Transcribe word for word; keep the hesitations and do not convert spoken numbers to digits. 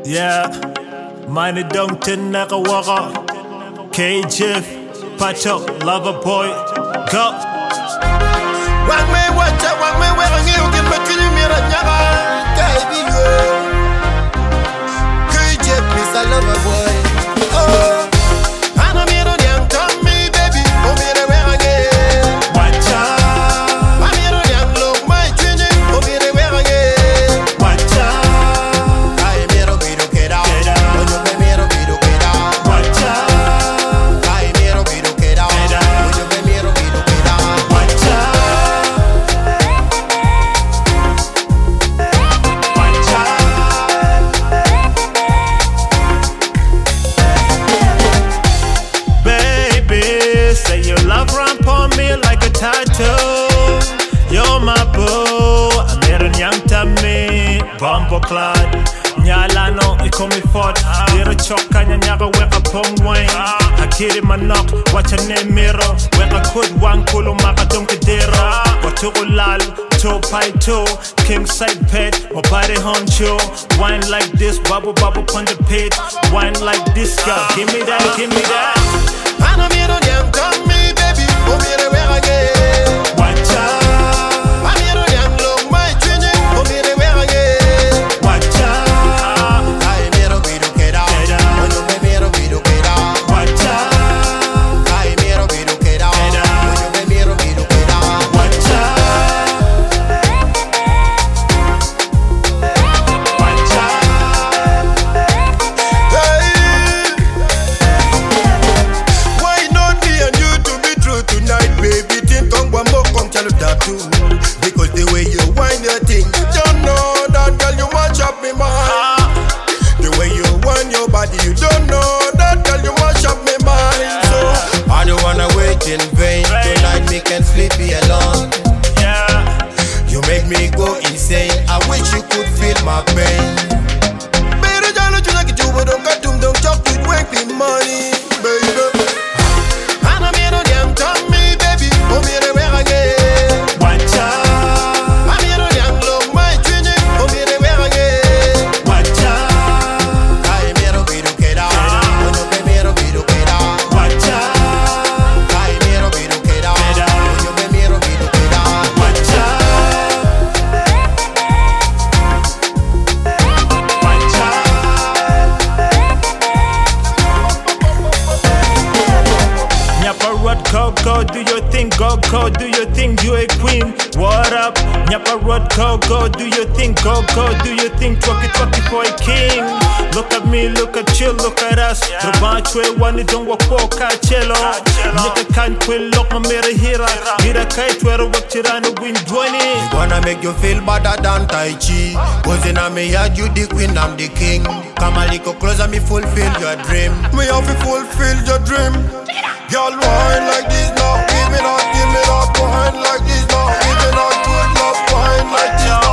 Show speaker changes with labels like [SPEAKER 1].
[SPEAKER 1] Yeah, meine Dunkten Nakawaka, K J, Pacho, Lover Boy, go.
[SPEAKER 2] Wang me wacha, wang me wang you give me kili mira nyaga, baby girl. K J, Mister Lover Boy. Oh, ana miro nyang Tommy, baby, oh mire wang ye.
[SPEAKER 1] Wacha,
[SPEAKER 2] amiro nyang look my twinny, oh mire wang ye.
[SPEAKER 1] wacha,
[SPEAKER 2] Ay miro biru kera, oh yo me miro biru kera.
[SPEAKER 1] wacha,
[SPEAKER 2] Ay miro biru kera, oh yo me miro biru kera.
[SPEAKER 1] wacha, wacha. Baby, say your love ramp on me like a tattoo. You're my boo, I'm here in young tummy, bumbo clad. Nyalano, iko mi fort. Dira choka nyanyaga weka pong wine. Hakiri manok, watch a name mirror. Weka kud wang kulo maka donke dira. Watuko lal, toe pie toe. King side pet, my body honcho. Wine like this, bubble bubble on the pit. Wine like this, girl. Give me that, give me that.
[SPEAKER 2] Ana miro nyang Tommy, baby, oh mire wang ye.
[SPEAKER 1] Wacha,
[SPEAKER 2] Amiro nyang look my twinny, oh mire wang ye.
[SPEAKER 1] wacha,
[SPEAKER 2] Ay miro biru kera, oh yo me miro biru kera.
[SPEAKER 1] wacha,
[SPEAKER 2] Ay miro biru kera, oh yo me miro biru kera.
[SPEAKER 1] wacha, wacha.
[SPEAKER 2] Hey, why not me and you to be true tonight, baby? Think on one more, come tell you that too. Because the way you wind your thing, you don't know that girl you mash up me mind. The way you wind your body, you don't know that girl you mash up me mind. So I don't wanna wait in vain. Tonight me can sleep here alone.
[SPEAKER 1] Yeah.
[SPEAKER 2] You make me go insane. I wish you could feel my pain. Baby, don't you like it, you don't got to don't talk to wake me money, baby. Ana miro nyang Tommy, baby, oh mire wang ye.
[SPEAKER 1] Wacha,
[SPEAKER 2] Amiro nyang look my twinny, oh mire wang ye.
[SPEAKER 1] wacha,
[SPEAKER 2] Ay miro biru kera, oh yo me miro biru kera.
[SPEAKER 1] wacha,
[SPEAKER 2] Ay miro biru kera, oh yo me miro biru kera.
[SPEAKER 1] wacha, wacha. Nyapa Road, go, go, do your thing, go, go, do your thing, you a queen. What up? Nyapa Road, go, go, do your thing, go, go, do your thing, twerk it, twerk it for a king. Look at me, look at you, look at us. Rubanchwe wani don't walk for Kachelo. Nika can't quit, look, my mirror here. Gira kai twero wak chirano win twenty.
[SPEAKER 2] Wanna make you feel better than Tai Chi. Cause in a me yard you the queen, I'm the king. Come a little closer, me fulfill your dream. Me have to fulfill your dream. Girl, wine like this now. Give me that, give me that. Wine like this now. Give me that good love. Wine like this now.